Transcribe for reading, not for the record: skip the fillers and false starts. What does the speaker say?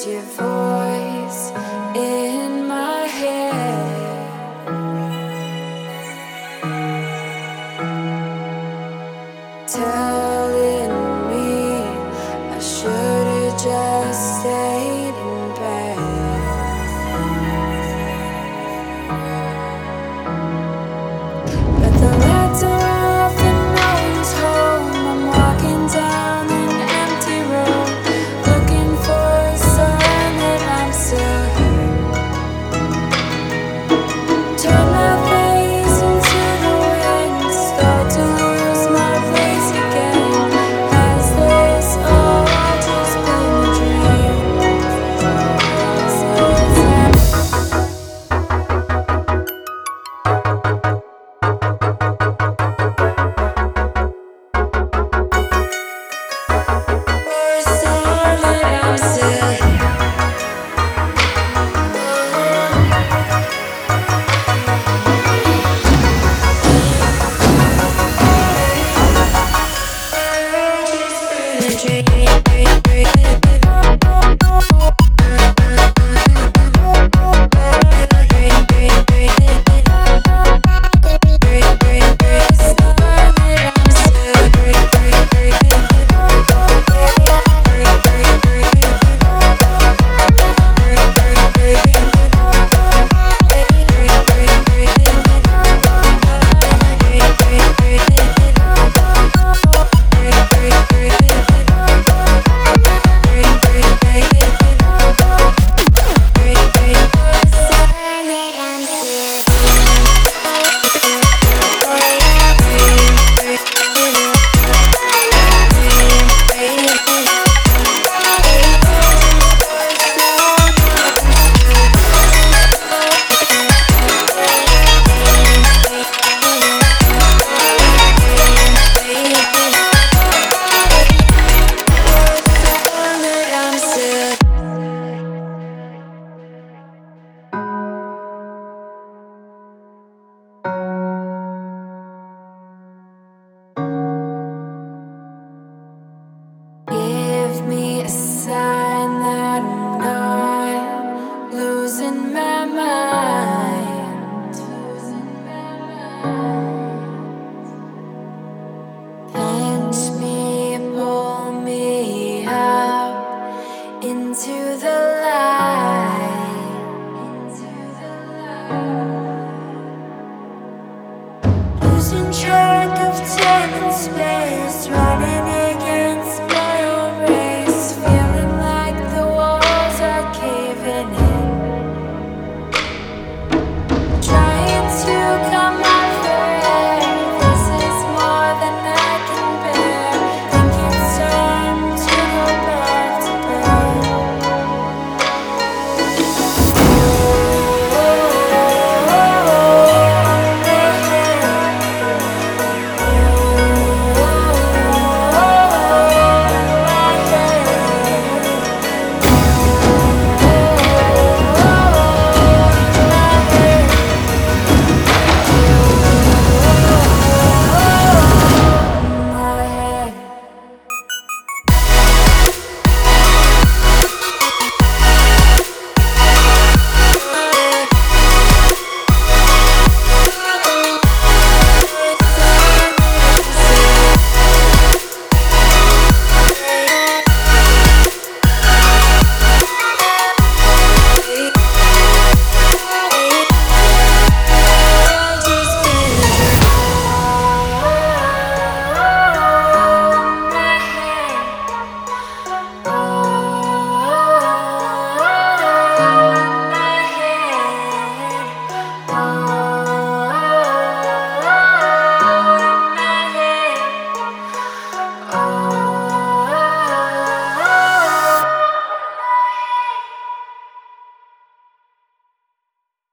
your voice in my head, telling me I should've just stayed in bed. But the lights are off and no one's home. I'm walking down an empty road, looking for a sign that I'm still here. Turn my face into the wind, start to lose my place again. Has this all just been a dream? I'm still here. Give me a sign that I'm not losing my mind. Pinch me, pull me up into the light. Losing track.